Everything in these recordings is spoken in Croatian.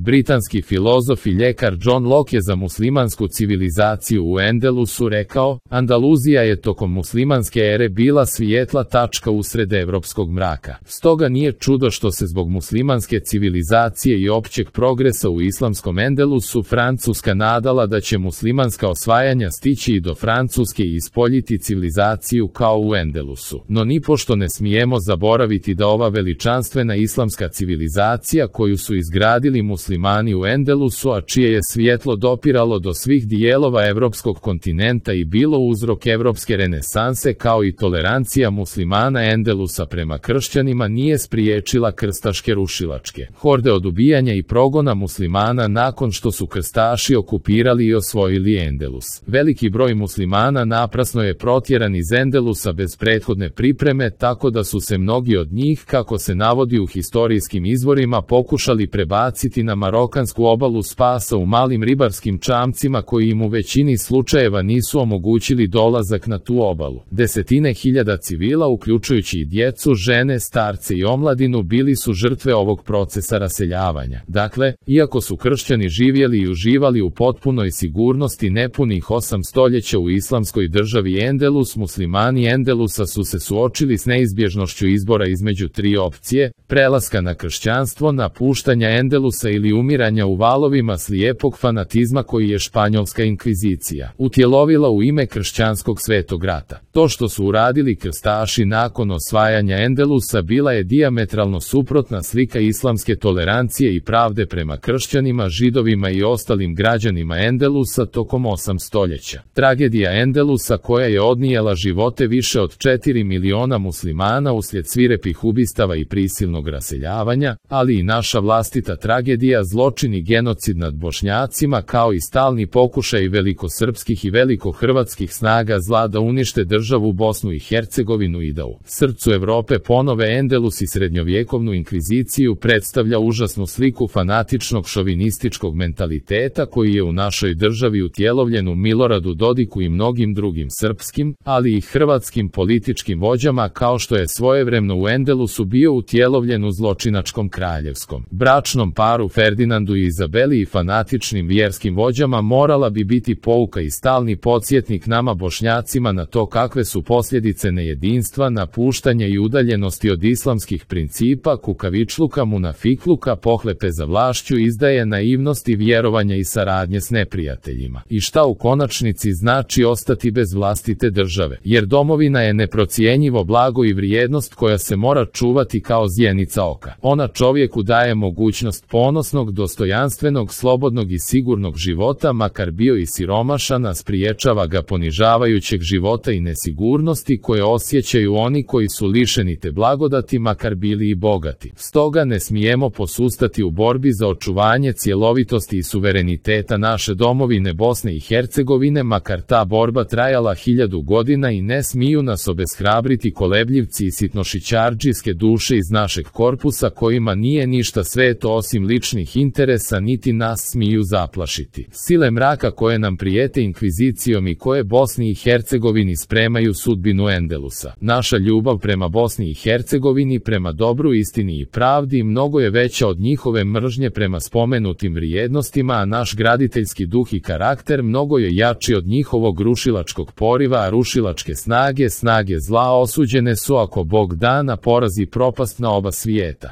Britanski filozof i ljekar John Locke je za muslimansku civilizaciju u Endelusu rekao: Andaluzija je tokom muslimanske ere bila svijetla tačka usred evropskog mraka. Stoga nije čudo što se zbog muslimanske civilizacije i općeg progresa u islamskom Endelusu Francuska nadala da će muslimanska osvajanja stići i do Francuske i ispoljiti civilizaciju kao u Endelusu. No nipošto ne smijemo zaboraviti da ova veličanstvena islamska civilizacija koju su izgradili muslimani u Endelusu, a čije je svjetlo dopiralo do svih dijelova evropskog kontinenta i bilo uzrok evropske renesanse kao i tolerancija muslimana Endelusa prema kršćanima, nije spriječila krstaške rušilačke horde od ubijanja i progona muslimana nakon što su krstaši okupirali i osvojili Endelus. Veliki broj muslimana naprasno je protjeran iz Endelusa bez prethodne pripreme, tako da su se mnogi od njih, kako se navodi u historijskim izvorima, pokušali prebaciti na marokansku obalu spasa u malim ribarskim čamcima koji im u većini slučajeva nisu omogućili dolazak na tu obalu. Desetine hiljada civila, uključujući i djecu, žene, starce i omladinu, bili su žrtve ovog procesa raseljavanja. Dakle, iako su kršćani živjeli i uživali u potpunoj sigurnosti nepunih 8 stoljeća u islamskoj državi Endelus, muslimani Endelusa su se suočili s neizbježnošću izbora između tri opcije: prelaska na kršćanstvo, napuštanja Endelusa ili umiranja u valovima slijepog fanatizma koji je španjolska inkvizicija utjelovila u ime kršćanskog svetog rata. To što su uradili krstaši nakon osvajanja Endelusa bila je dijametralno suprotna slika islamske tolerancije i pravde prema kršćanima, židovima i ostalim građanima Endelusa tokom 8 stoljeća. Tragedija Endelusa, koja je odnijela živote više od 4 miliona muslimana uslijed svirepih ubistava i prisilnog raseljavanja, ali i naša vlastita tragedija, zločin i genocid nad Bošnjacima, kao i stalni pokušaj velikosrpskih i velikohrvatskih snaga zla da unište državu Bosnu i Hercegovinu i da u srcu Evrope ponove Endelus i srednjovjekovnu inkviziciju, predstavlja užasnu sliku fanatičnog šovinističkog mentaliteta koji je u našoj državi utjelovljen u Miloradu Dodiku i mnogim drugim srpskim, ali i hrvatskim političkim vođama, kao što je svojevremeno u Endelusu bio utjelovljen u zločinačkom kraljevskom bračnom paru Ferdinandu i Izabeli i fanatičnim vjerskim vođama. Morala bi biti pouka i stalni podsjetnik nama Bošnjacima na to kakve su posljedice nejedinstva, napuštanja i udaljenosti od islamskih principa, kukavičluka, munafikluka, pohlepe za vlašću, izdaje, naivnosti, vjerovanja i saradnje s neprijateljima. I šta u konačnici znači ostati bez vlastite države, jer domovina je neprocijenjivo blago i vrijednost koja se mora čuvati kao zjenica oka. Ona čovjeku daje mogućnost ponosnog, dostojanstvenog, slobodnog i sigurnog života, makar bio i siromašan, a spriječava ga ponižavajućeg života i nesigurnosti koje osjećaju oni koji su lišeni te blagodati, makar bili i bogati. Stoga ne smijemo posustati u borbi za očuvanje cjelovitosti i suvereniteta naše domovine Bosne i Hercegovine, makar ta borba trajala 1000 godina, i ne smiju nas obeshrabriti kolebljivci i sitnošićardžijske duše iz našeg korpusa kojima nije ništa sveto osim ličnih interesa, niti nas smiju zaplašiti sile mraka koje nam prijete inkvizicijom i koje Bosni i Hercegovini spremaju sudbinu Endelusa. Naša ljubav prema Bosni i Hercegovini, prema dobru, istini i pravdi mnogo je veća od njihove mržnje prema spomenutim vrijednostima, a naš graditeljski duh i karakter mnogo je jači od njihovog rušilačkog poriva, a rušilačke snage zla osuđene su, ako Bog da, na poraz i propast na oba svijeta.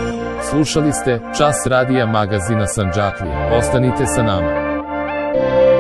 Slušali ste Čas radija magazina Sandžaklija. Ostanite sa nama.